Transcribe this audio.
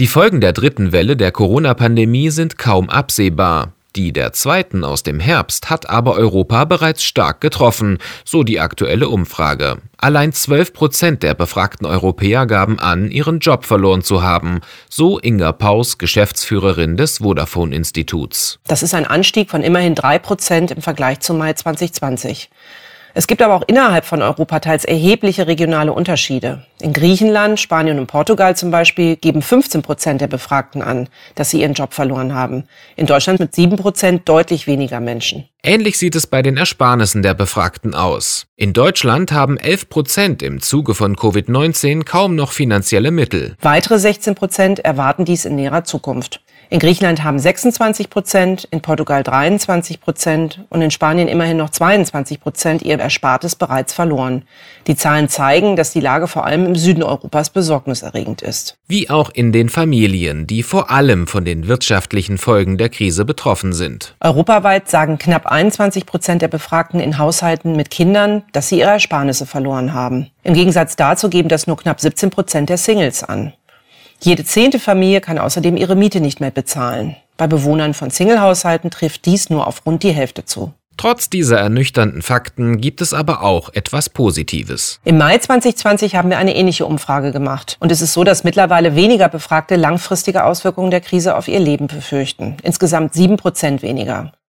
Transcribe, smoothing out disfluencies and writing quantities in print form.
Die Folgen der dritten Welle der Corona-Pandemie sind kaum absehbar. Die der zweiten aus dem Herbst hat aber Europa bereits stark getroffen, so die aktuelle Umfrage. Allein 12% der befragten Europäer gaben an, ihren Job verloren zu haben, so Inga Paus, Geschäftsführerin des Vodafone-Instituts. Das ist ein Anstieg von immerhin 3% im Vergleich zum Mai 2020. Es gibt aber auch innerhalb von Europa teils erhebliche regionale Unterschiede. In Griechenland, Spanien und Portugal zum Beispiel geben 15% der Befragten an, dass sie ihren Job verloren haben. In Deutschland mit 7% deutlich weniger Menschen. Ähnlich sieht es bei den Ersparnissen der Befragten aus. In Deutschland haben 11% im Zuge von Covid-19 kaum noch finanzielle Mittel. Weitere 16% erwarten dies in näherer Zukunft. In Griechenland haben 26%, in Portugal 23% und in Spanien immerhin noch 22% ihr Erspartes bereits verloren. Die Zahlen zeigen, dass die Lage vor allem im Süden Europas besorgniserregend ist. Wie auch in den Familien, die vor allem von den wirtschaftlichen Folgen der Krise betroffen sind. Europaweit sagen knapp 21% der Befragten in Haushalten mit Kindern, dass sie ihre Ersparnisse verloren haben. Im Gegensatz dazu geben das nur knapp 17% der Singles an. Jede 10. Familie kann außerdem ihre Miete nicht mehr bezahlen. Bei Bewohnern von Singlehaushalten trifft dies nur auf rund die Hälfte zu. Trotz dieser ernüchternden Fakten gibt es aber auch etwas Positives. Im Mai 2020 haben wir eine ähnliche Umfrage gemacht. Und es ist so, dass mittlerweile weniger Befragte langfristige Auswirkungen der Krise auf ihr Leben befürchten. Insgesamt 7% weniger.